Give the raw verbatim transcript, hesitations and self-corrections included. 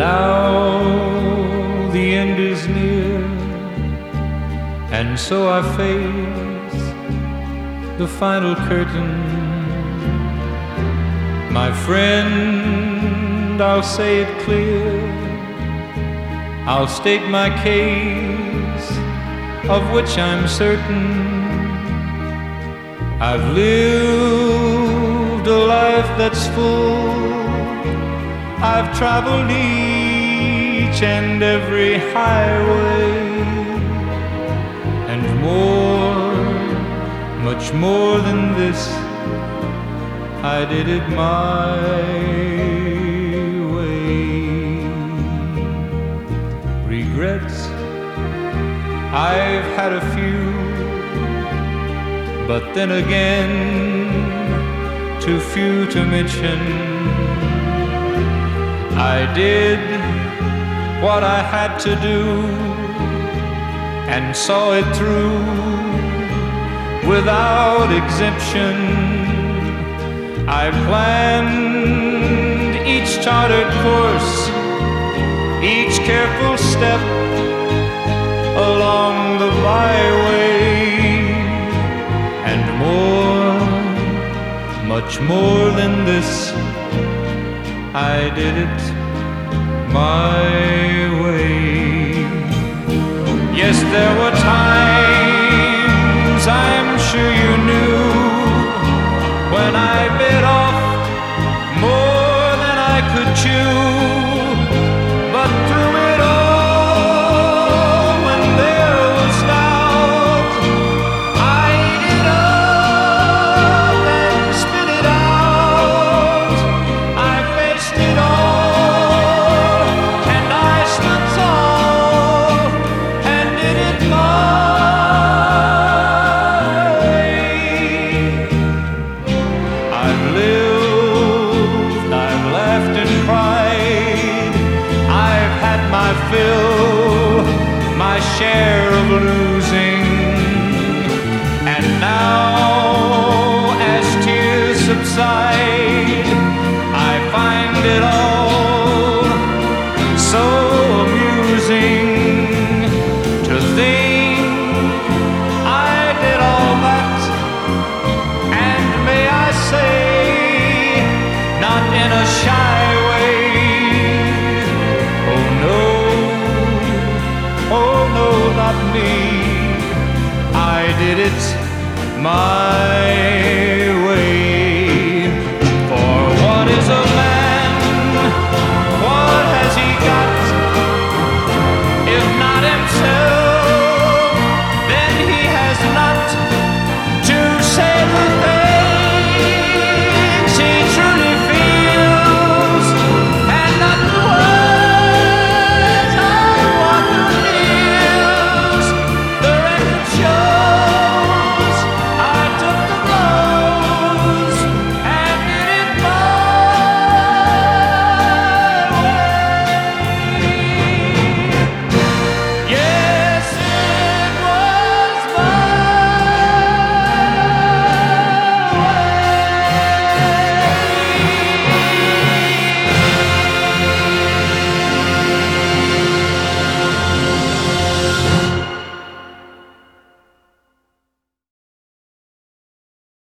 now the end is near, and so I face the final curtain. My friend, I'll say it clear, I'll state my case, of which I'm certain. I've lived a life that's full, I've traveled each and every highway, and more, much more than this, I did it my way. Regrets, I've had a few, but then again, too few to mention. I did what I had to do and saw it through without exemption. I planned each chartered course, each careful step along the byway, and more, much more than this, I did it my way. Yes, there were times, I'm sure you knew, when I bit off more than I could chew. But through it all, when there was doubt, I ate it up and spit it out. I faced it all, and I stood tall and did it my way. I've lived, I've laughed and cried, I've had my fill, my share of losing, and now as tears subside, I find it all so amusing to think I did all that, and may I say, not in a shy way. Oh no, oh no, not me, I did it my